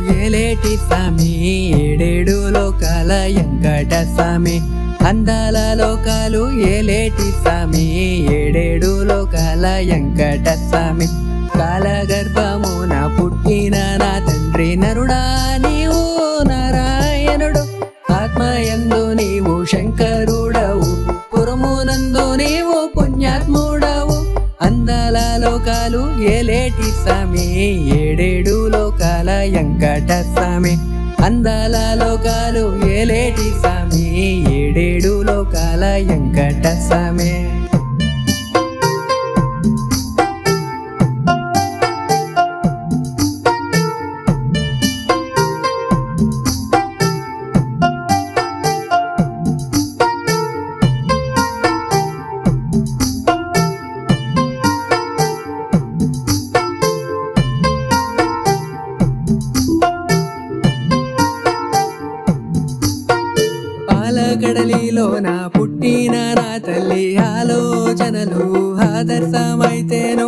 ఏలేటి స్వామి ఏడేడు లోకాల వెంకట స్వామి అందాల లోకాలు ఏలేటి స్వామి ఏడేడు లోకాల వెంకట స్వామి కాలగర్భమున పుట్టిన నా తండ్రి నరుడా నీవు నారాయణుడు ఆత్మయందు నీవు శంకరుడవు పురమునందు నీవు పుణ్యాత్ముడవు అందాల లోకాలు ఏలేటి స్వామి ఏడేడు లోకాల వెంకట స్వామి అందాల లోకాలు ఏలేటి స్వామి ఏడేడు లోకాల వెంకట స్వామి పాలకడలిలోన పుట్టిన నా తల్లి ఆలోచనలు ఆదర్శమైతేను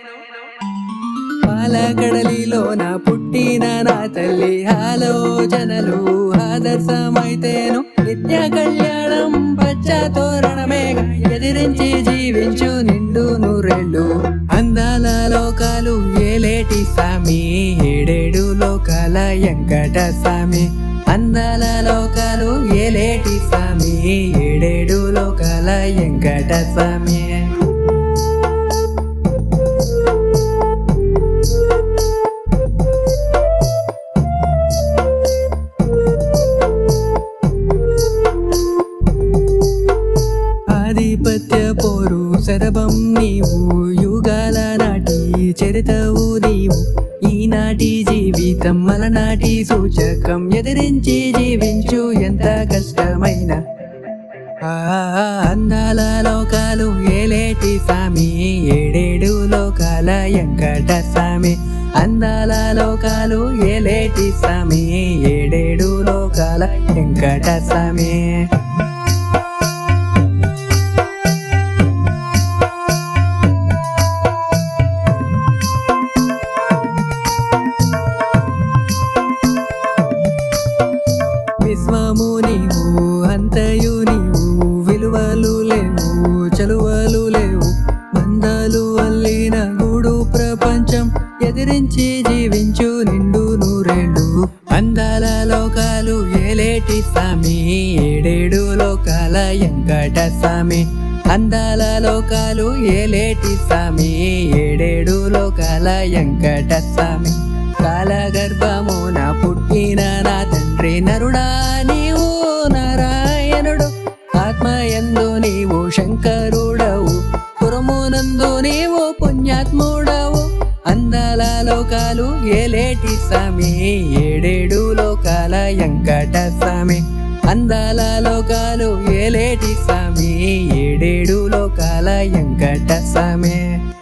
పాలకడలిలోన పుట్టిన నా తల్లి ఆలోచనలు ఆదర్శమైతేను నిత్య కళ్యాణం పచ్చ తోరణమేగా ఎదిరించి జీవించు నిండు నూరేళ్ళు అందాల లోకాలు ఏలేటి స్వామి ఏడేడు లోకాల వెంకట స్వామి అందాల లోకాలు ఏలేటి స్వామి ఏడేడు లోకాల వెంకట స్వామి ఆధిపత్య పోరు శరభం నీవు యుగాల నాటి చరితవు నీవు ఈనాటి జీవితం మలనాటి సూచకం ఎదిరించి జీవించు ఎంత కష్టమైన అందాల లోకాలు ఏలేటి స్వామి ఏడేడు లోకాల వెంకట స్వామి అందాల లోకాలు ఏలేటి స్వామి ఏడేడు లోకాల వెంకట స్వామి విశ్వము నీవు అంతయు నీవు విలువలు లేవు చలువలు లేవు బంధాలు అల్లిన గూడు ప్రపంచం ఎదిరించి జీవించు నిండు నూరేళ్ళు అందాల లోకాలు ఏలేటి స్వామి ఏడేడు లోకాల వెంకట స్వామి అందాల లోకాలు ఏలేటి స్వామి ఏడేడు లోకాల వెంకట స్వామి కాలగర్భమున పుట్టిన నా తండ్రి నరుడా నీవు నారాయణుడు ఆత్మయందు నీవు శంకరుడవు పురమునందు నీవు పుణ్యాత్ముడవు అందాల లోకాలు ఏలేటి స్వామి ఏడేడు లోకాల వెంకట స్వామి అందాల లోకాలు ఏలేటి స్వామి ఏడేడు లోకాల వెంకట స్వామి